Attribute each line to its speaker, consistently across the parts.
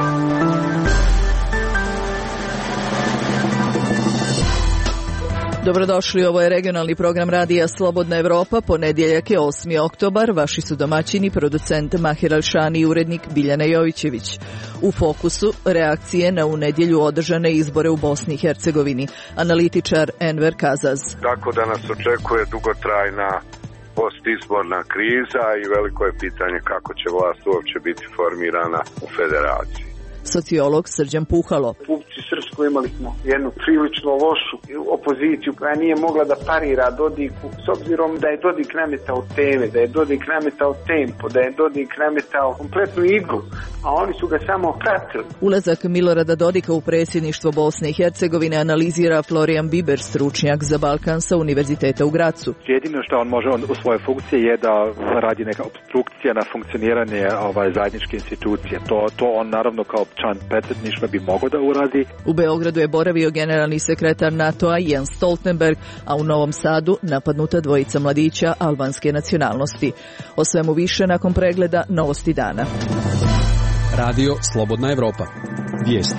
Speaker 1: Dobrodošli, ovo je regionalni program Radija Slobodna Evropa, ponedjeljak je 8. oktobar, vaši su domaćini, producent Mahir Alšani i urednik Biljana Jovićević. U fokusu reakcije na u nedjelju održane izbore u Bosni i Hercegovini, analitičar Enver Kazaz.
Speaker 2: Tako da nas očekuje dugotrajna postizborna kriza i veliko je pitanje kako će vlast uopće biti formirana u federaciji.
Speaker 1: Sociolog Srđan Puhalo.
Speaker 3: Pupci Srpsku imali smo jednu prilično lošu opoziciju koja nije mogla da parira Dodiku, s obzirom da je Dodik nametao teme, da je Dodik nametao tempo, da je Dodik nametao kompletnu igru, a oni su ga samo pratili.
Speaker 1: Ulazak Milorada Dodika u predsjedništvo Bosne i Hercegovine analizira Florian Biber, stručnjak za Balkan sa Univerziteta u Gracu.
Speaker 4: Jedino što on može u svojoj funkciji je da radi neka obstrukcija na funkcioniranje zajedničke institucije. To on naravno kao član predsjedništva bi mogao da uradi.
Speaker 1: U Beogradu je boravio generalni sekretar NATO-a Jens Stoltenberg, a u Novom Sadu napadnuta dvojica mladića albanske nacionalnosti. O svemu više nakon pregleda Novosti dana.
Speaker 5: Radio Slobodna Evropa. Vijesti.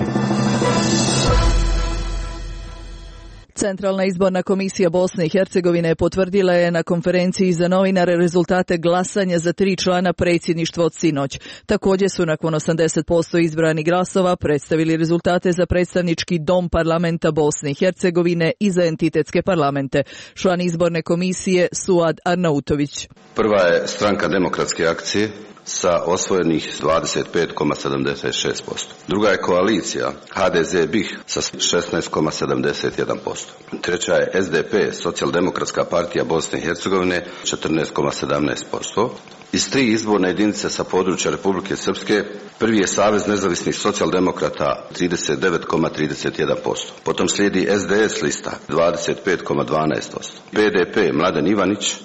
Speaker 1: Centralna izborna komisija Bosne i Hercegovine potvrdila je na konferenciji za novinare rezultate glasanja za 3 člana predsjedništva od sinoć. Također su nakon 80% izbranih glasova predstavili rezultate za predstavnički dom parlamenta Bosne i Hercegovine i za entitetske parlamente. Član izborne komisije Suad Arnautović.
Speaker 6: Prva je Stranka demokratske akcije sa osvojenih 25,76%. Druga je koalicija HDZ-BiH sa 16,71%. Treća je SDP, Socijaldemokratska partija Bosne i Hercegovine, 14,17%. Iz 3 izborne jedinice sa područja Republike Srpske, prvi je Savez nezavisnih socijaldemokrata 39,31%. Potom slijedi SDS lista 25,12%. BDP Mladen Ivanić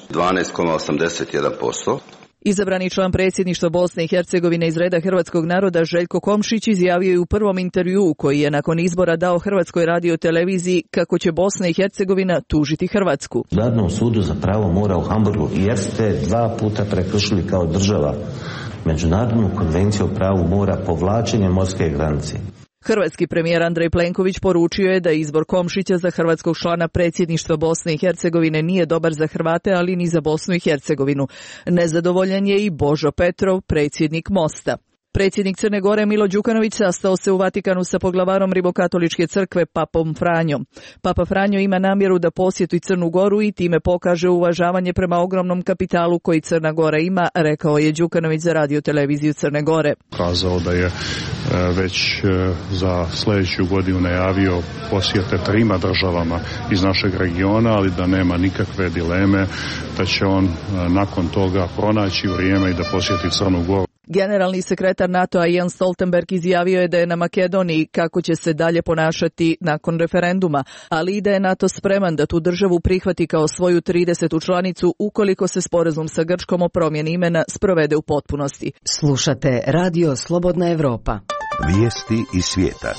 Speaker 6: 12,81%.
Speaker 1: Izabrani član predsjedništva Bosne i Hercegovine iz reda hrvatskog naroda Željko Komšić izjavio je u prvom intervjuu koji je nakon izbora dao Hrvatskoj radioteleviziji kako će Bosna i Hercegovina tužiti Hrvatsku.
Speaker 7: Međunarodnom sudu za pravo mora u Hamburgu jer ste 2 puta prekršili kao država Međunarodnu konvenciju o pravu mora povlačenjem morske granice.
Speaker 1: Hrvatski premijer Andrej Plenković poručio je da izbor Komšića za hrvatskog člana predsjedništva Bosne i Hercegovine nije dobar za Hrvate, ali ni za Bosnu i Hercegovinu. Nezadovoljan je i Božo Petrov, predsjednik Mosta. Predsjednik Crne Gore Milo Đukanović sastao se u Vatikanu sa poglavarom Rimokatoličke crkve Papom Franjom. Papa Franjo ima namjeru da posjeti Crnu Goru i time pokaže uvažavanje prema ogromnom kapitalu koji Crna Gora ima, rekao je Đukanović za radioteleviziju Crne Gore.
Speaker 8: Kazao da je već za sljedeću godinu najavio posjete 3 državama iz našeg regiona, ali da nema nikakve dileme da će on nakon toga pronaći vrijeme i da posjeti Crnu Goru.
Speaker 1: Generalni sekretar NATO-a Jens Stoltenberg izjavio je da je na Makedoniji kako će se dalje ponašati nakon referenduma, ali i da je NATO spreman da tu državu prihvati kao svoju 30. članicu ukoliko se sporazum sa Grčkom o promjeni imena sprovede u potpunosti.
Speaker 9: Slušate Radio Slobodna Evropa.
Speaker 10: Vijesti iz svijeta.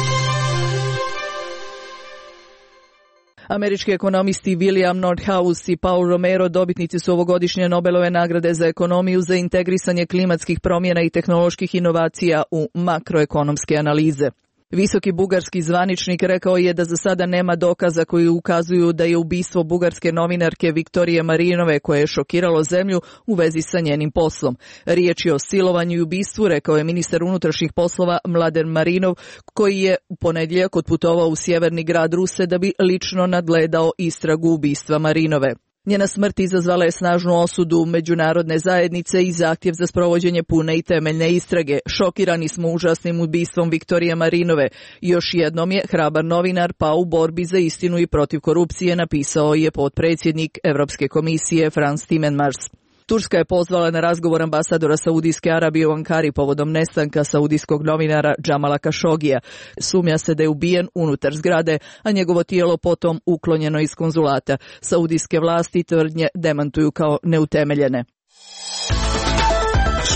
Speaker 1: Američki ekonomisti William Nordhaus i Paul Romero dobitnici su ovogodišnje Nobelove nagrade za ekonomiju za integrisanje klimatskih promjena i tehnoloških inovacija u makroekonomske analize. Visoki bugarski zvaničnik rekao je da za sada nema dokaza koji ukazuju da je ubistvo bugarske novinarke Viktorije Marinove koje je šokiralo zemlju u vezi sa njenim poslom. Riječ je o silovanju i ubistvu, rekao je ministar unutrašnjih poslova Mladen Marinov, koji je u ponedjeljak otputovao u sjeverni grad Ruse da bi lično nadgledao istragu ubistva Marinove. Njena smrt izazvala je snažnu osudu međunarodne zajednice i zahtjev za sprovođenje pune i temeljne istrage. Šokirani smo užasnim ubistvom Viktorije Marinove. Još jednom je hrabar novinar pao u borbi za istinu i protiv korupcije, napisao je potpredsjednik Europske komisije Frans Timmermans. Turska je pozvala na razgovor ambasadora Saudijske Arabije u Ankari povodom nestanka saudijskog novinara Džamala Kašogija. Sumnja se da je ubijen unutar zgrade, a njegovo tijelo potom uklonjeno iz konzulata. Saudijske vlasti tvrdnje demantuju kao neutemeljene.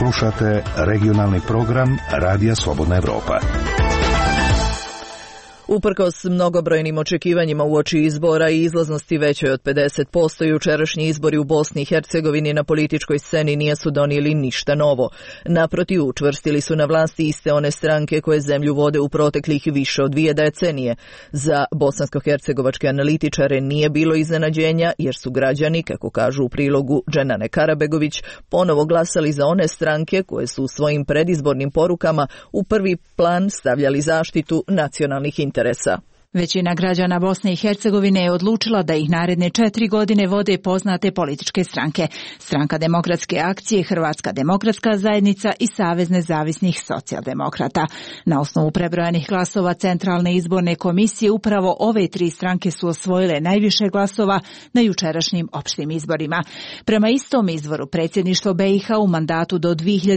Speaker 10: Slušate regionalni program Radija Slobodna Evropa.
Speaker 1: Uprkos mnogobrojnim očekivanjima uoči izbora i izlaznosti većoj od 50%, jučerašnji izbori u Bosni i Hercegovini na političkoj sceni nisu donijeli ništa novo. Naprotiv, učvrstili su na vlasti iste one stranke koje zemlju vode u proteklih više od 2 decenije. Za bosansko-hercegovačke analitičare nije bilo iznenađenja, jer su građani, kako kažu u prilogu Dženane Karabegović, ponovo glasali za one stranke koje su u svojim predizbornim porukama u prvi plan stavljali zaštitu nacionalnih interesa.
Speaker 11: Većina građana Bosne i Hercegovine je odlučila da ih naredne 4 godine vode poznate političke stranke. Stranka demokratske akcije, Hrvatska demokratska zajednica i Savez nezavisnih socijaldemokrata. Na osnovu prebrojanih glasova Centralne izborne komisije upravo ove 3 stranke su osvojile najviše glasova na jučerašnjim opštim izborima. Prema istom izvoru predsjedništvo BiH u mandatu do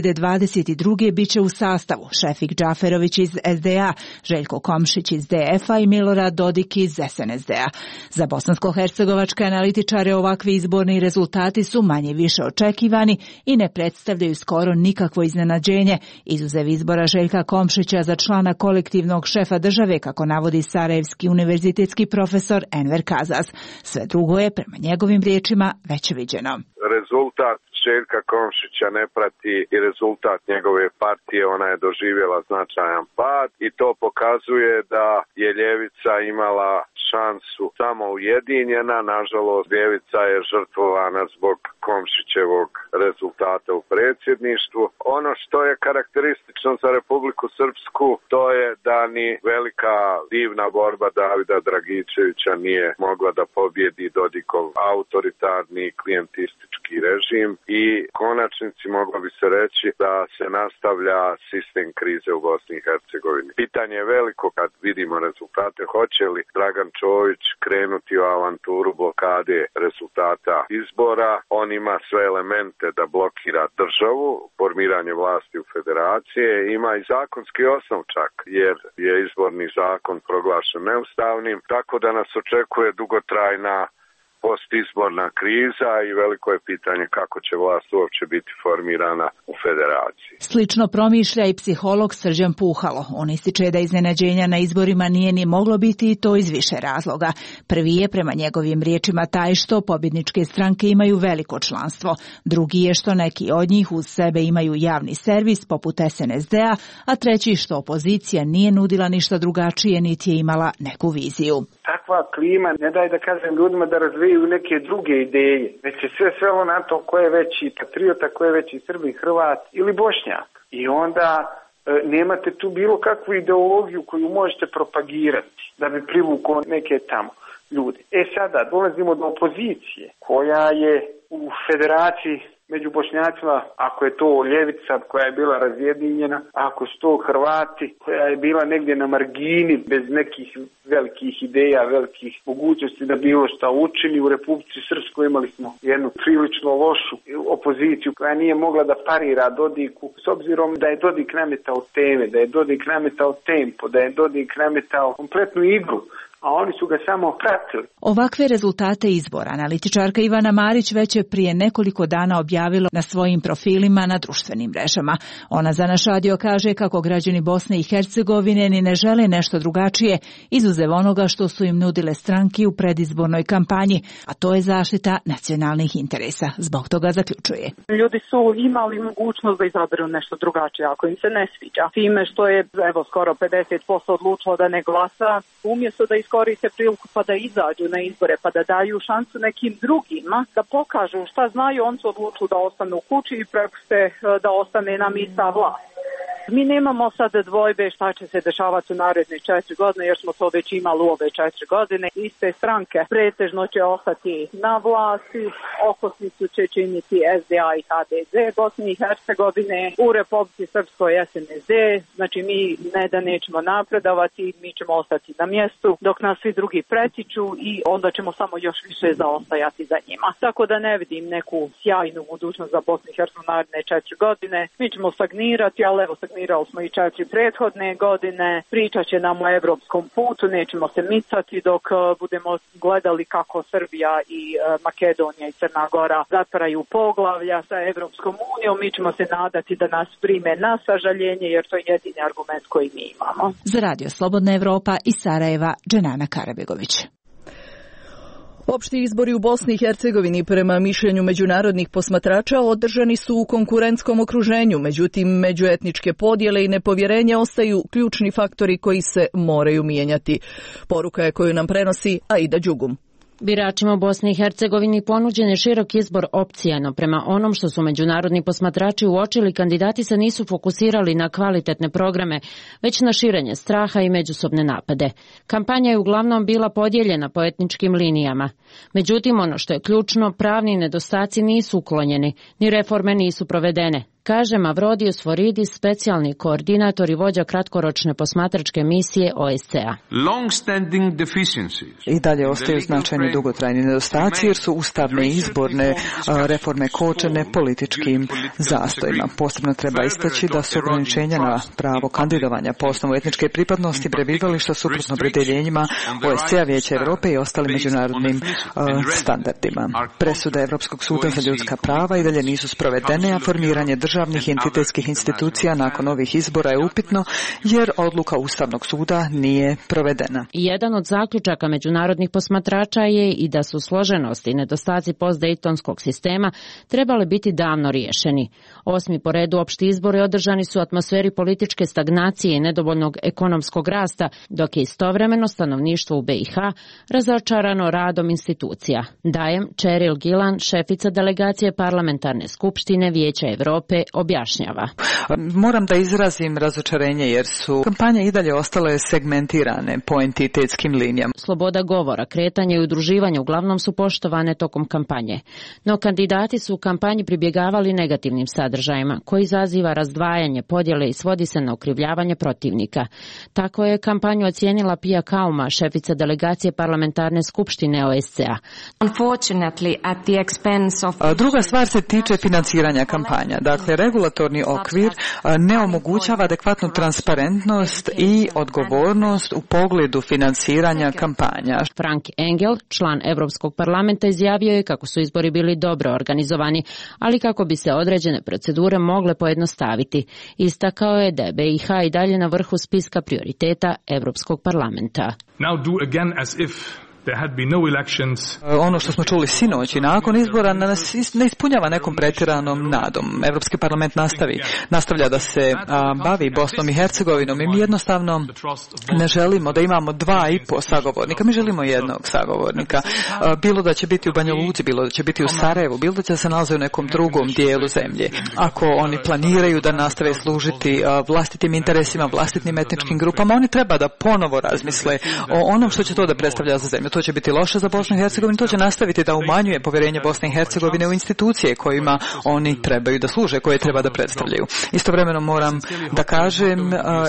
Speaker 11: 2022. biće u sastavu Šefik Džaferović iz SDA, Željko Komšić iz DF-a i Milorad Dodik iz SNSD-a. Za bosansko-hercegovačke analitičare ovakvi izborni rezultati su manje više očekivani i ne predstavljaju skoro nikakvo iznenađenje, izuzev izbora Željka Komšića za člana kolektivnog šefa države, kako navodi Sarajevski univerzitetski profesor Enver Kazaz. Sve drugo je, prema njegovim riječima, već viđeno.
Speaker 2: Rezultat Željka Komšića ne prati i rezultat njegove partije, ona je doživjela značajan pad i to pokazuje da je ljevica imala šansu samo ujedinjena. Nažalost, ljevica je žrtvovana zbog Komšićevog rezultata u predsjedništvu. Ono što je karakteristično za Republiku Srpsku, to je da ni velika divna borba Davida Dragičevića nije mogla da pobjedi Dodikov autoritarni klijentistički režim i konačnici moglo bi se reći da se nastavlja sistem krize u Bosni i Hercegovini. Pitanje je veliko kad vidimo rezultate, hoće li Dragan Čović krenuti u avanturu blokade rezultata izbora. On ima sve elemente da blokira državu, formiranje vlasti u federaciji, ima i zakonski osnov čak, jer je izborni zakon proglašen neustavnim, tako da nas očekuje dugotrajna postizborna kriza i veliko je pitanje kako će vlast uopće biti formirana u federaciji.
Speaker 11: Slično promišlja i psiholog Srđan Puhalo. On ističe da iznenađenja na izborima nije ni moglo biti i to iz više razloga. Prvi je, prema njegovim riječima, taj što pobjedničke stranke imaju veliko članstvo. Drugi je što neki od njih uz sebe imaju javni servis poput SNSD-a, a treći što opozicija nije nudila ništa drugačije niti je imala neku viziju.
Speaker 3: Takva klima ne daje da kažem ljudima da razvijaju neke druge ideje, već je sve svelo na to ko je veći patriota, ko je veći Srbin, Hrvat ili Bošnjak. I onda nemate tu bilo kakvu ideologiju koju možete propagirati da bi privukao neke tamo ljude. Sada dolazimo do opozicije koja je u federaciji među Bošnjacima, ako je to ljevica koja je bila razjedinjena, ako su to Hrvati koja je bila negdje na margini bez nekih velikih ideja, velikih mogućnosti da bilo šta učini. U Republici Srpskoj imali smo jednu prilično lošu opoziciju koja nije mogla da parira Dodiku, s obzirom da je Dodik nametao teme, da je Dodik nametao tempo, da je Dodik nametao kompletnu igru, a oni su ga samo pratili.
Speaker 11: Ovakve rezultate izbora analitičarka Ivana Marić već je prije nekoliko dana objavila na svojim profilima na društvenim mrežama. Ona za naš radio kaže kako građani Bosne i Hercegovine ni ne žele nešto drugačije, izuzev onoga što su im nudile stranke u predizbornoj kampanji, a to je zaštita nacionalnih interesa. Zbog toga zaključuje.
Speaker 12: Ljudi su imali mogućnost da izaberu nešto drugačije ako im se ne sviđa. Time što je skoro 50% odlučilo da ne glasa, umjesto da iskoriste priliku pa da izađu na izbore, pa da daju šansu nekim drugima da pokažu šta znaju, on su odlučili da ostanu u kući i prepuste da ostane nam ista vlast. Mi nemamo sad dvojbe šta će se dešavati u naredne 4 godine, jer smo to već imali u ove 4 godine. Iste stranke pretežno će ostati na vlasti, okosnicu će činiti SDA i HDZ Bosne i Hercegovine, u Republici Srpskoj SNSD, znači mi ne da nećemo napredovati, mi ćemo ostati na mjestu dok nas svi drugi pretiču i onda ćemo samo još više zaostajati za njima. Tako da ne vidim neku sjajnu budućnost za Bosnu i Hercegovinu naredne 4 godine. Mi ćemo stagnirati, ali evo stagnirati smirali smo i 4 prethodne godine, pričat će nam o evropskom putu, nećemo se micati dok budemo gledali kako Srbija i Makedonija i Crna Gora zatvaraju poglavlja sa Evropskom unijom. Mi ćemo se nadati da nas prime na sažaljenje, jer to je jedini argument koji mi imamo.
Speaker 11: Za Radio Slobodna Evropa iz Sarajeva, Dženana Karabegović.
Speaker 1: Opšti izbori u Bosni i Hercegovini prema mišljenju međunarodnih posmatrača održani su u konkurentskom okruženju, međutim međuetničke podjele i nepovjerenje ostaju ključni faktori koji se moraju mijenjati. Poruka je koju nam prenosi Aida Đugum.
Speaker 13: Biračima u Bosni i Hercegovini ponuđen je širok izbor opcija, no prema onom što su međunarodni posmatrači uočili, kandidati se nisu fokusirali na kvalitetne programe, već na širenje straha i međusobne napade. Kampanja je uglavnom bila podijeljena po etničkim linijama. Međutim, ono što je ključno, pravni nedostaci nisu uklonjeni, ni reforme nisu provedene, kaže Mavrodijus Foridis, specijalni koordinator i vođa kratkoročne posmatračke misije OSCE-a.
Speaker 14: I dalje ostaju značajni dugotrajni nedostaci jer su ustavne i izborne reforme kočene političkim zastojima. Posebno treba istaći da su ograničenja na pravo kandidovanja po osnovu etničke pripadnosti prebivališta suprotno opredjeljenjima OSCE-a, Vijeća Europe i ostalim međunarodnim standardima. Presude Europskog suda za ljudska prava i dalje nisu sprovedene, a formiranje državnih i entitetskih institucija nakon ovih izbora je upitno jer odluka Ustavnog suda nije provedena.
Speaker 13: Jedan od zaključaka međunarodnih posmatrača je i da su složenosti i nedostaci postdejtonskog sistema trebali biti davno riješeni. 8. po redu opšti izbori održani su u atmosferi političke stagnacije i nedovoljnog ekonomskog rasta, dok je istovremeno stanovništvo u BiH razočarano radom institucija. Dajem Cheryl Gillan, šefica delegacije parlamentarne skupštine Vijeća Europe, objašnjava.
Speaker 14: Moram da izrazim razočarenje jer su kampanje i dalje ostale segmentirane po entitetskim linijama.
Speaker 13: Sloboda govora, kretanje i udruživanje uglavnom su poštovane tokom kampanje, no kandidati su u kampanji pribjegavali negativnim sadržajima koji izaziva razdvajanje, podjele i svodi se na okrivljavanje protivnika. Tako je kampanju ocijenila Pia Kauma, šefica delegacije parlamentarne skupštine OSCE-a.
Speaker 14: Druga stvar se tiče financiranja kampanja. Dakle, regulatorni okvir ne omogućava adekvatnu transparentnost i odgovornost u pogledu financiranja kampanja.
Speaker 13: Frank Engel, član Europskog parlamenta, izjavio je kako su izbori bili dobro organizovani, ali kako bi se određene procedure mogle pojednostaviti. Istakao je da je BiH i dalje na vrhu spiska prioriteta Europskog parlamenta.
Speaker 14: Ono što smo čuli sinoć i nakon izbora nas ne ispunjava nekom pretjeranom nadom. Europski parlament nastavlja da se bavi Bosnom i Hercegovinom i mi jednostavno ne želimo da imamo 2,5 sagovornika, mi želimo jednog sagovornika. Bilo da će biti u Banja Luci, bilo da će biti u Sarajevu, bilo da će se nalaze u nekom drugom dijelu zemlje. Ako oni planiraju da nastave služiti vlastitim interesima, vlastitim etničkim grupama, oni treba da ponovo razmisle o onom što će to da predstavlja za zemlju. To će biti loše za Bosnu i Hercegovinu, to će nastaviti da umanjuje povjerenje Bosne i Hercegovine u institucije kojima oni trebaju da služe, koje treba da predstavljaju. Istovremeno moram da kažem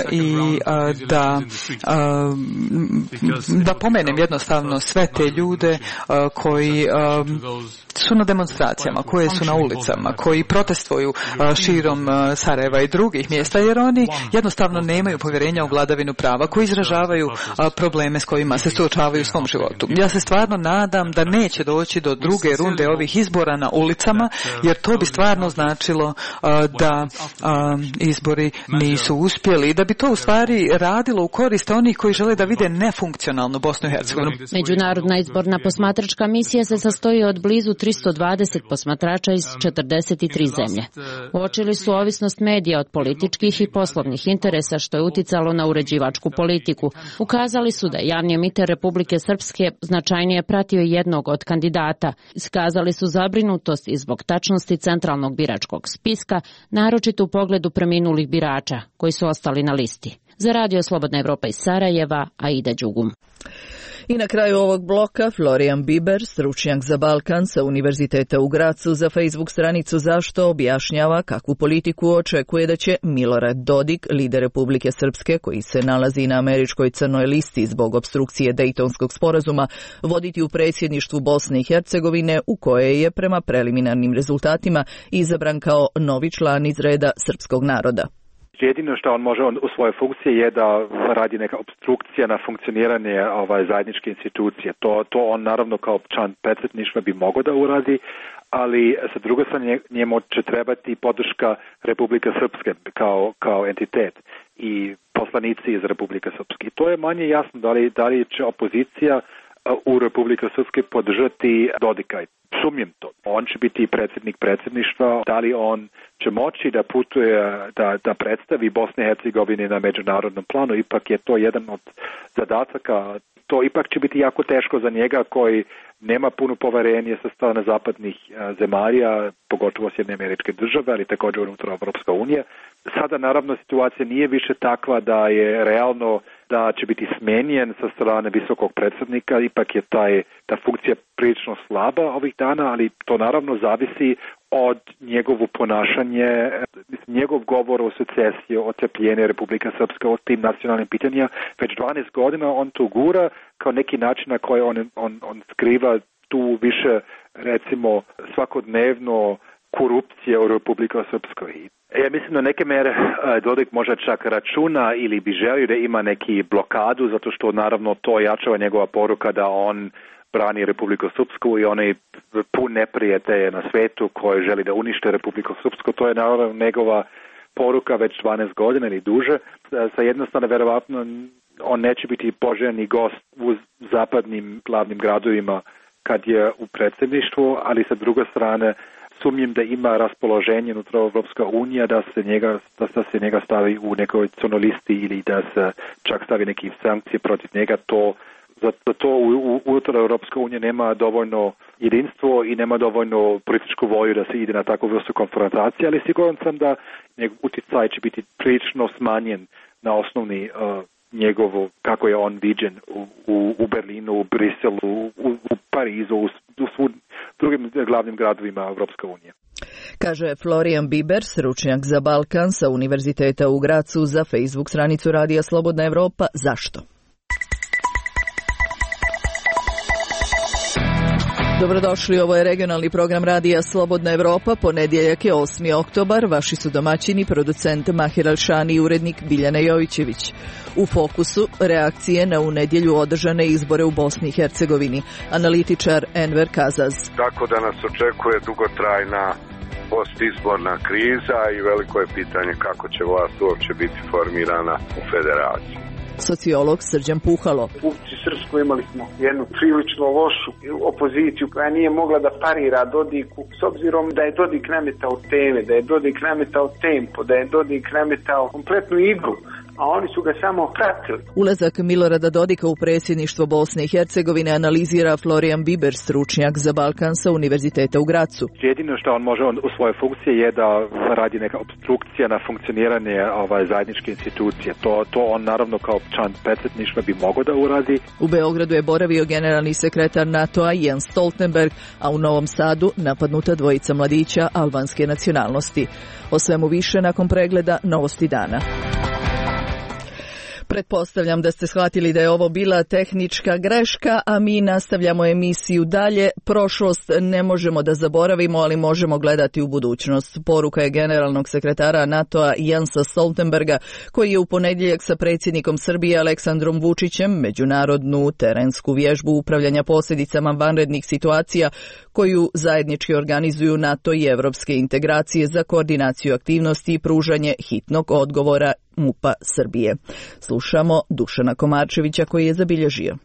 Speaker 14: da pomenem jednostavno sve te ljude koji su na demonstracijama, koje su na ulicama, koji protestuju širom Sarajeva i drugih mjesta, jer oni jednostavno nemaju povjerenja u vladavinu prava, koji izražavaju probleme s kojima se suočavaju u svom životu. Ja se stvarno nadam da neće doći do druge runde ovih izbora na ulicama, jer to bi stvarno značilo da izbori nisu uspjeli i da bi to u stvari radilo u korist onih koji žele da vide nefunkcionalnu Bosnu i Hercegovinu.
Speaker 13: Međunarodna izborna posmatračka misija se sastoji od blizu 320 posmatrača iz 43 zemlje. Uočili su ovisnost medija od političkih i poslovnih interesa, što je uticalo na uređivačku politiku. Ukazali su da javni emiter Republike Srpske značajnije pratio jednog od kandidata. Iskazali su zabrinutost i zbog tačnosti centralnog biračkog spiska, naročito u pogledu preminulih birača koji su ostali na listi. Za Radio Slobodna Evropa iz Sarajeva, Aida Đugum.
Speaker 1: I na kraju ovog bloka Florian Biber, stručnjak za Balkan sa Univerziteta u Gracu, za Facebook stranicu Zašto objašnjava kakvu politiku očekuje da će Milorad Dodik, lider Republike Srpske, koji se nalazi na američkoj crnoj listi zbog opstrukcije Dejtonskog sporazuma, voditi u predsjedništvu Bosne i Hercegovine, u koje je prema preliminarnim rezultatima izabran kao novi član iz reda srpskog naroda.
Speaker 4: Jedino što on može u svojoj funkciji je da radi neka obstrukcija na funkcioniranje zajedničke institucije. To on naravno kao član predsjedništva bi mogao da uradi, ali sa druge strane njemu će trebati podrška Republike Srpske kao entitet i poslanici iz Republike Srpske. I to je manje jasno da li će opozicija u Republike Srpske podržati Dodika. Sumnjam to. On će biti predsjednik predsjedništva. Da li on će moći da putuje, da predstavi Bosne i Hercegovine na međunarodnom planu, ipak je to jedan od zadataka. To ipak će biti jako teško za njega koji nema puno poverenje sa strane zapadnih zemalja, pogotovo Sjedinjene Američke Države, ali također unutar Evropska unija. Sada naravno situacija nije više takva da je realno da će biti smenjen sa strane visokog predsjednika, ipak je ta funkcija prilično slaba ovih dana, ali to naravno zavisi od njegovu ponašanje, njegov govor o secesiji, o cepljenju Republike Srpske, o tim nacionalnim pitanjima. Već 12 godina on to gura kao neki način na koji on skriva tu više, recimo, svakodnevno korupcije u Republike Srpskoj. Ja mislim da neke mere Dodik možda čak računa ili bi želio da ima neki blokadu, zato što naravno to jačava njegova poruka da on brani Republiku Srpsku i one pun neprijatelje na svetu koji želi da unište Republiku Srpsku. To je naravno njegova poruka već 12 godina ili duže. Sa jednostavno, verovatno, on neće biti poželjni gost u zapadnim glavnim gradovima kad je u predsjedništvu, ali sa druge strane sumnjam da ima raspoloženje unutar Evropska unija da se njega stavi u nekoj crnoj listi ili da se čak stavi neke sankcije protiv njega. Za to unutar Evropska unija nema dovoljno jedinstvo i nema dovoljno političku volju da se ide na takvu vrstu konfrontacije, ali siguran sam da njegov utjecaj će biti smanjen na osnovni njegovo, kako je on viđen u Berlinu, u Briselu, u Parizu, u drugim glavnim gradovima Evropske unije.
Speaker 1: Kaže Florian Biber, stručnjak za Balkan sa Univerziteta u Gracu za Facebook stranicu Radija Slobodna Evropa. Zašto? Dobrodošli, ovo je regionalni program Radija Slobodna Evropa, ponedjeljak je 8. oktobar, vaši su domaćini, producent Mahir Alšani i urednik Biljana Jovićević. U fokusu reakcije na u nedjelju održane izbore u Bosni i Hercegovini, analitičar Enver Kazaz.
Speaker 2: Tako da nas očekuje dugotrajna postizborna kriza i veliko je pitanje kako će vlast uopće biti formirana u federaciji.
Speaker 1: Sociolog Srđan Puhalo.
Speaker 3: U Srpskoj imali smo jednu prilično lošu opoziciju koja nije mogla da parira Dodiku, s obzirom da je Dodik nametao teme, da je Dodik nametao tempo, da je Dodik nametao kompletnu igru, a oni su ga samo pratili.
Speaker 1: Ulazak Milorada Dodika u predsjedništvo Bosne i Hercegovine analizira Florian Biber, stručnjak za Balkan sa Univerziteta u Gracu.
Speaker 4: Jedino što on može u svojoj funkciji je da radi neka obstrukcija na funkcioniranje zajedničke institucije. To on naravno kao član predsjedništva bi mogao da uradi.
Speaker 1: U Beogradu je boravio generalni sekretar NATO-a Jens Stoltenberg, a u Novom Sadu napadnuta dvojica mladića albanske nacionalnosti. O svemu više nakon pregleda Novosti dana. Pretpostavljam da ste shvatili da je ovo bila tehnička greška, a mi nastavljamo emisiju dalje. Prošlost ne možemo da zaboravimo, ali možemo gledati u budućnost. Poruka je generalnog sekretara NATO-a Jensa Stoltenberga, koji je u ponedjeljak sa predsjednikom Srbije Aleksandrom Vučićem međunarodnu terensku vježbu upravljanja posljedicama vanrednih situacija koju zajednički organizuju NATO i evropske integracije za koordinaciju aktivnosti i pružanje hitnog odgovora MUP-a Srbije. Slušamo Dušana Komarčevića koji je zabilježio.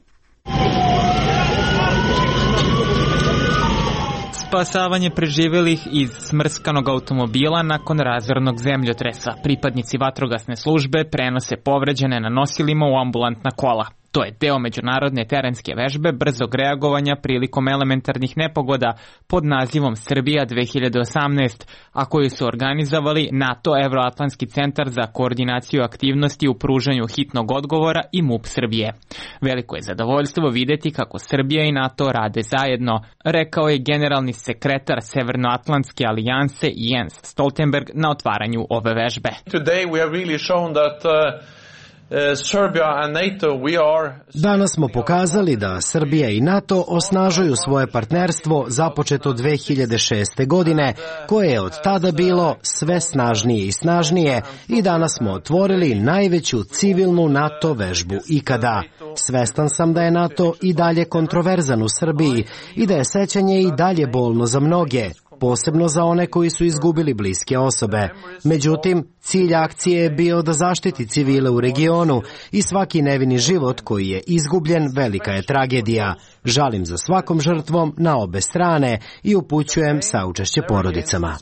Speaker 15: Spasavanje preživjelih iz smrskanog automobila nakon razornog zemljotresa. Pripadnici vatrogasne službe prenose povređene na nosilima u ambulantna kola. To je deo međunarodne terenske vežbe brzog reagovanja prilikom elementarnih nepogoda pod nazivom Srbija 2018, a koju su organizovali NATO Evroatlantski centar za koordinaciju aktivnosti u pružanju hitnog odgovora i MUP Srbije. Veliko je zadovoljstvo vidjeti kako Srbija i NATO rade zajedno, rekao je generalni sekretar Severnoatlantske alijanse Jens Stoltenberg na otvaranju ove vežbe.
Speaker 16: Today we have really shown that Danas smo pokazali da Srbija i NATO osnažuju svoje partnerstvo započeto 2006. godine, koje je od tada bilo sve snažnije i snažnije i danas smo otvorili najveću civilnu NATO vežbu ikada. Svestan sam da je NATO i dalje kontroverzan u Srbiji i da je sećanje i dalje bolno za mnoge, posebno za one koji su izgubili bliske osobe. Međutim, cilj akcije je bio da zaštiti civile u regionu i svaki nevini život koji je izgubljen velika je tragedija. Žalim za svakom žrtvom na obe strane i upućujem saučešće porodicama.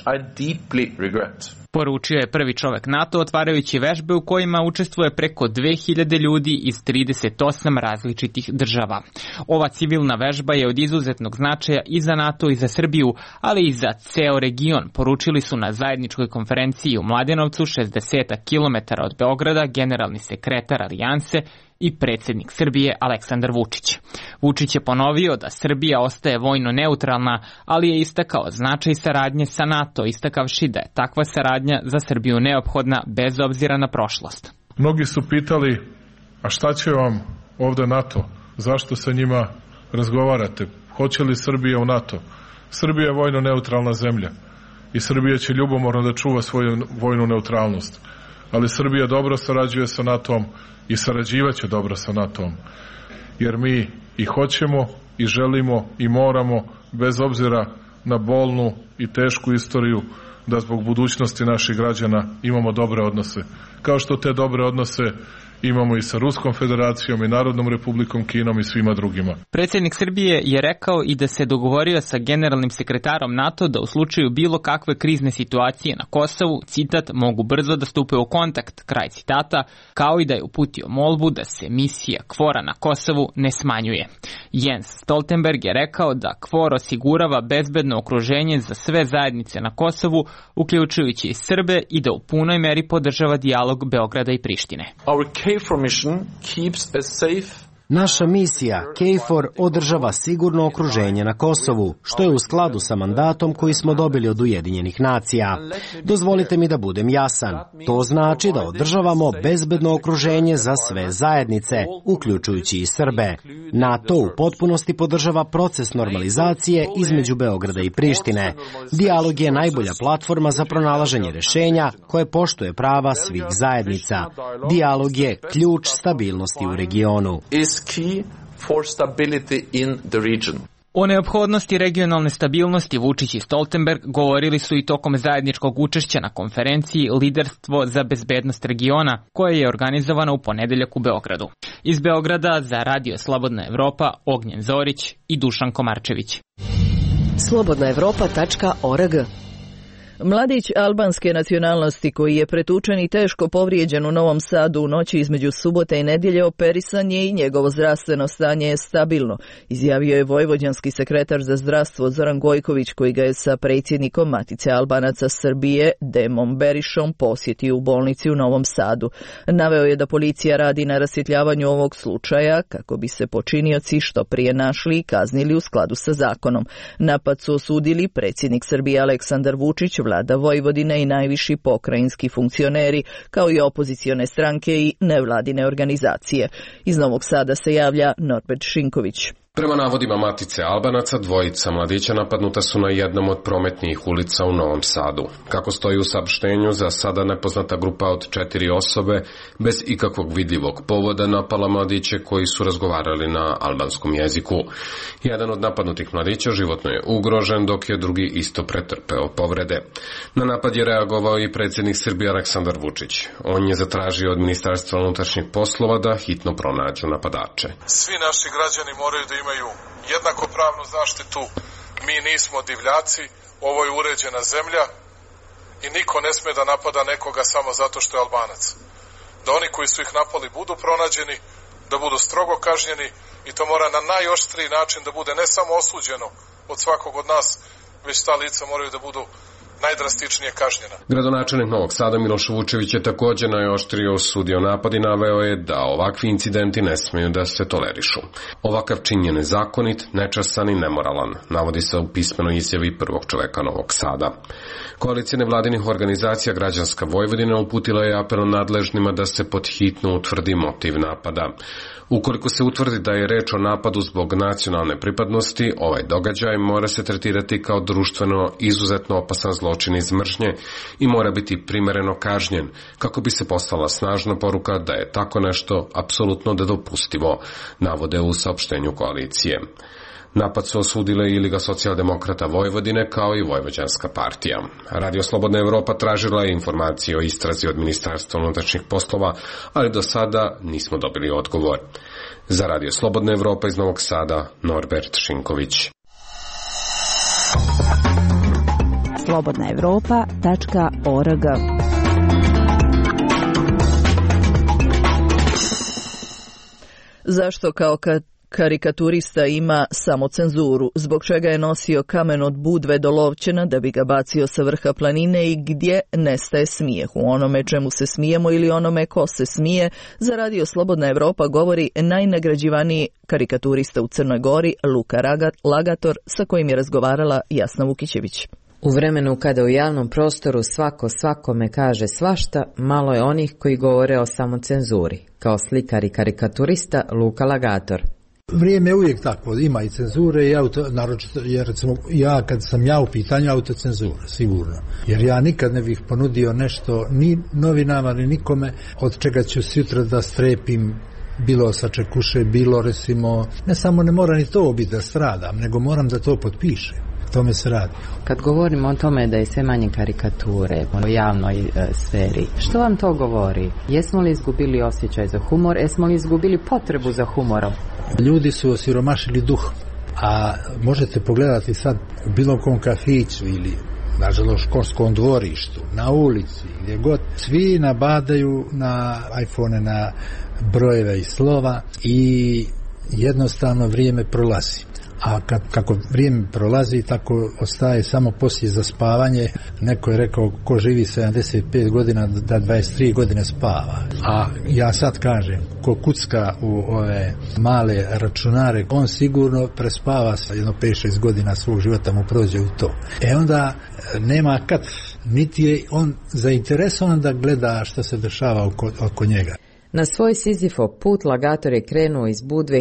Speaker 15: Poručio je prvi čovek NATO otvarajući vežbe u kojima učestvuje preko 2000 ljudi iz 38 različitih država. Ova civilna vežba je od izuzetnog značaja i za NATO i za Srbiju, ali i za ceo region, poručili su na zajedničkoj konferenciji u Mladenovcu, 60 km od Beograda, generalni sekretar Alijanse i predsjednik Srbije Aleksandar Vučić. Vučić je ponovio da Srbija ostaje vojno neutralna, ali je istakao značaj saradnje sa NATO, istakavši da je takva saradnja za Srbiju neophodna bez obzira na prošlost.
Speaker 17: Mnogi su pitali, a šta će vam ovde NATO? Zašto sa njima razgovarate? Hoće li Srbija u NATO? Srbija je vojno neutralna zemlja i Srbija će ljubomorno da čuva svoju vojnu neutralnost. Ali Srbija dobro sarađuje sa NATO-om i sarađivaće dobro sa NATO-om. Jer mi i hoćemo i želimo i moramo, bez obzira na bolnu i tešku istoriju, da zbog budućnosti naših građana imamo dobre odnose. Kao što te dobre odnose imamo i sa Ruskom federacijom i Narodnom republikom Kinom i svima drugima.
Speaker 15: Predsjednik Srbije je rekao i da se dogovorio sa generalnim sekretarom NATO da u slučaju bilo kakve krizne situacije na Kosovu, citat, mogu brzo da stupe u kontakt, kraj citata, kao i da je uputio molbu da se misija KFOR-a na Kosovu ne smanjuje. Jens Stoltenberg je rekao da KFOR osigurava bezbedno okruženje za sve zajednice na Kosovu, uključujući i Srbe, i da u punoj meri podržava dijalog Beograda i Prištine.
Speaker 16: Naša misija KFOR održava sigurno okruženje na Kosovu, što je u skladu sa mandatom koji smo dobili od Ujedinjenih nacija. Dozvolite mi da budem jasan. To znači da održavamo bezbedno okruženje za sve zajednice, uključujući i Srbe. NATO u potpunosti podržava proces normalizacije između Beograda i Prištine. Dijalog je najbolja platforma za pronalaženje rešenja koje poštuje prava svih zajednica. Dijalog je ključ stabilnosti u regionu.
Speaker 15: O neophodnosti regionalne stabilnosti Vučić i Stoltenberg govorili su i tokom zajedničkog učešća na konferenciji Liderstvo za bezbednost regiona, koja je organizovana u ponedeljak u Beogradu. Iz Beograda za Radio Slobodna Evropa Ognjen Zorić i Dušan Komarčević.
Speaker 9: slobodnaevropa.org.
Speaker 1: Mladić albanske nacionalnosti koji je pretučen i teško povrijeđen u Novom Sadu u noći između subote i nedjelje operisan je i njegovo zdravstveno stanje je stabilno, izjavio je vojvođanski sekretar za zdravstvo Zoran Gojković, koji ga je sa predsjednikom Matice Albanaca Srbije Demom Berišom posjetio u bolnici u Novom Sadu. Naveo je da policija radi na rasvjetljavanju ovog slučaja kako bi se počinioci što prije našli i kaznili u skladu sa zakonom. Napad su osudili predsjednik Srbije Aleksandar Vučić, Vlada Vojvodine i najviši pokrajinski funkcioneri, kao i opozicione stranke i nevladine organizacije. Iz Novog Sada se javlja Norbert Šinković.
Speaker 18: Prema navodima Matice Albanaca, dvojica mladića napadnuta su na jednom od prometnijih ulica u Novom Sadu. Kako stoji u saopštenju, za sada nepoznata grupa od 4 osobe bez ikakvog vidljivog povoda napala mladiće koji su razgovarali na albanskom jeziku. Jedan od napadnutih mladića životno je ugrožen, dok je drugi isto pretrpeo povrede. Na napad je reagovao i predsjednik Srbije Aleksandar Vučić. On je zatražio od Ministarstva unutrašnjih poslova da hitno pronađu napadače.
Speaker 17: Svi naši građani moraju da imaju jednako pravnu zaštitu, mi nismo divljaci, ovo je uređena zemlja i niko ne sme da napada nekoga samo zato što je Albanac. Da oni koji su ih napali budu pronađeni, da budu strogo kažnjeni i to mora na najoštriji način da bude ne samo osuđeno od svakog od nas, već ta lica moraju da budu najdrastičnije kažnjena.
Speaker 18: Gradonačelnik Novog Sada Miloš Vučević je također najoštrije osudio napad i naveo je da ovakvi incidenti ne smeju da se tolerišu. Ovakav čin je nezakonit, nečasan i nemoralan, navodi se u pismenoj izjavi prvog čoveka Novog Sada. Koalicija nevladinih organizacija Građanska Vojvodina uputila je apel nadležnima da se podhitno utvrdi motiv napada. Ukoliko se utvrdi da je reč o napadu zbog nacionalne pripadnosti, ovaj događaj mora se tretirati kao društveno izuzetno opasan zločin iz mržnje i mora biti primereno kažnjen, kako bi se poslala snažna poruka da je tako nešto apsolutno nedopustivo, navode u saopštenju koalicije. Napad su osudile i Liga socijaldemokrata Vojvodine kao i Vojvođanska partija. Radio Slobodna Evropa tražila je informacije o istrazi od Ministarstva unutrašnjih poslova, ali do sada nismo dobili odgovor. Za Radio Slobodna Evropa iz Novog Sada, Norbert Šinković.
Speaker 11: slobodnaevropa.org.
Speaker 1: Zašto kao karikaturista ima samocenzuru, zbog čega je nosio kamen od Budve do Lovćena da bi ga bacio sa vrha planine i gdje nestaje smijeh u onome čemu se smijemo ili onome ko se smije, za Radio Slobodna Evropa govori najnagrađivaniji karikaturista u Crnoj Gori Luka Lagator, sa kojim je razgovarala Jasna Vukićević.
Speaker 19: U vremenu kada u javnom prostoru svako svakome kaže svašta, malo je onih koji govore o samocenzuri, kao slikar i karikaturista Luka Lagator.
Speaker 20: Vrijeme je uvijek tako, ima i cenzure i naročito, jer recimo kad sam u pitanju autocenzura, sigurno. Jer ja nikad ne bih ponudio nešto ni novinama, ni nikome, od čega ću sutra da strepim, bilo sačekuše, bilo recimo, ne samo ne mora ni to biti da stradam, nego moram da to potpišem. Tome se radi.
Speaker 19: Kad govorimo o tome da je sve manje karikature u javnoj sferi, što vam to govori? Jesmo li izgubili osjećaj za humor? Jesmo li izgubili potrebu za humorom?
Speaker 20: Ljudi su osiromašili duh, a možete pogledati sad u bilo kom kafiću ili na želoškolskom dvorištu, na ulici, gdje god, svi nabadaju na iPhone, na brojeve i slova i jednostavno vrijeme prolazi. A kako vrijeme prolazi, tako ostaje samo poslije za spavanje. Neko je rekao ko živi 75 godina da 23 godine spava. A ja sad kažem, ko kucka u ove male računare, on sigurno prespava sa jedno 5-6 godina svog života mu prođe u to. Onda nema kad, niti je on zainteresovan da gleda što se dešava oko njega.
Speaker 19: Na svoj Sizifov put Lagator je krenuo iz Budve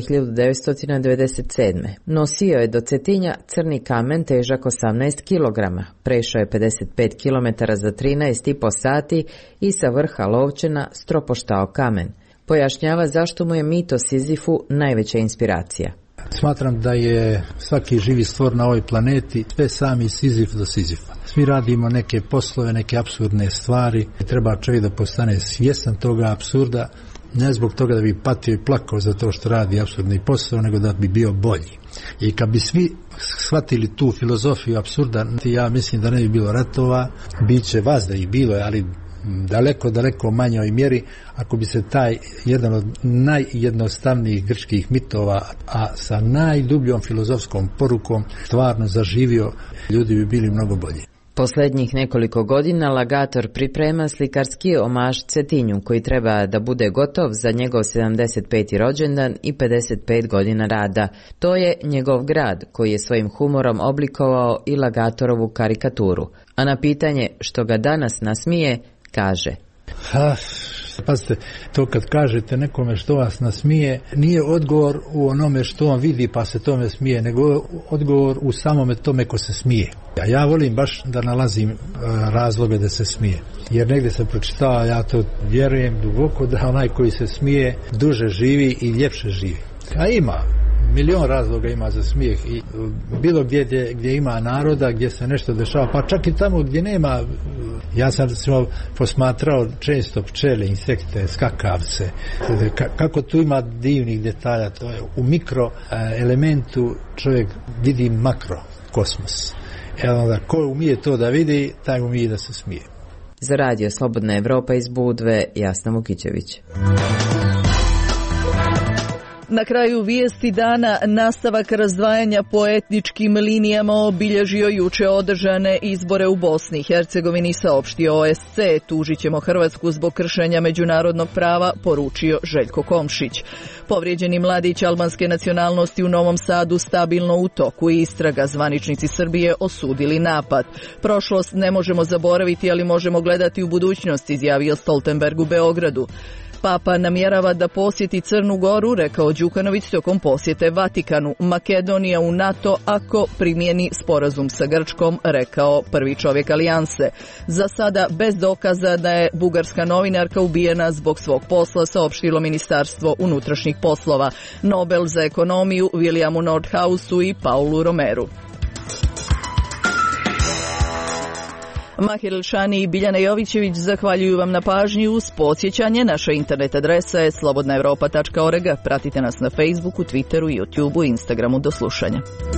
Speaker 19: 1997. Nosio je do Cetinja crni kamen težak 18 kg. Prešao je 55 km za 13,5 sati i sa vrha Lovćena stropoštao kamen. Pojašnjava zašto mu je mit o Sizifu najveća inspiracija.
Speaker 20: Smatram da je svaki živi stvor na ovoj planeti sve sami Sizif do Sizifa. Svi radimo neke poslove, neke apsurdne stvari. Treba čovjek da postane svjestan toga apsurda, ne zbog toga da bi patio i plakao za to što radi apsurdni posao, nego da bi bio bolji. I kad bi svi shvatili tu filozofiju apsurda, ja mislim da ne bi bilo ratova, bit će vas da ih bilo, ali daleko manjoj mjeri, ako bi se taj jedan od najjednostavnijih grčkih mitova, a sa najdubljom filozofskom porukom stvarno zaživio, ljudi bi bili mnogo bolji.
Speaker 19: Posljednjih nekoliko godina Lagator priprema slikarski omaž Cetinju, koji treba da bude gotov za njegov 75. rođendan i 55 godina rada. To je njegov grad, koji je svojim humorom oblikovao i Lagatorovu karikaturu. A na pitanje što ga danas nasmije, kaže:
Speaker 20: Pazite, to kad kažete nekome što vas nasmije, nije odgovor u onome što on vidi pa se tome smije, nego odgovor u samome tome ko se smije. A ja volim baš da nalazim razloge da se smije. Jer negdje sam pročitao, ja to vjerujem duboko, da onaj koji se smije duže živi i ljepše živi. A ima. Milion razloga ima za smijeh i bilo gdje ima naroda, gdje se nešto dešava, pa čak i tamo gdje nema. Ja sam posmatrao često pčele, insekte, skakavce, kako tu ima divnih detalja. To je u mikro elementu čovjek vidi makro kosmos. Onda ko umije to da vidi, taj umije da se smije.
Speaker 19: Za Radio Slobodna Evropa iz Budve, Jasna Vukićević.
Speaker 1: Na kraju vijesti dana nastavak razdvajanja po etničkim linijama obilježio juče održane izbore u Bosni i Hercegovini, saopštio OSC. Tužit ćemo Hrvatsku zbog kršenja međunarodnog prava, poručio Željko Komšić. Povrijeđeni mladić albanske nacionalnosti u Novom Sadu stabilno u toku istraga. Zvaničnici Srbije osudili napad. Prošlost ne možemo zaboraviti, ali možemo gledati u budućnost, izjavio Stoltenberg u Beogradu. Papa namjerava da posjeti Crnu Goru, rekao Đukanović tokom posjete Vatikanu. Makedonija u NATO ako primjeni sporazum sa Grčkom, rekao prvi čovjek alijanse. Za sada bez dokaza da je bugarska novinarka ubijena zbog svog posla, saopštilo Ministarstvo unutrašnjih poslova. Nobel za ekonomiju Williamu Nordhausu i Paulu Romeru. Mahir Elšani i Biljana Jovićević zahvaljuju vam na pažnji. Uz podsjećanje, naša internet adresa je slobodnaevropa.org. Pratite nas na Facebooku, Twitteru, YouTubeu i Instagramu. Do slušanja.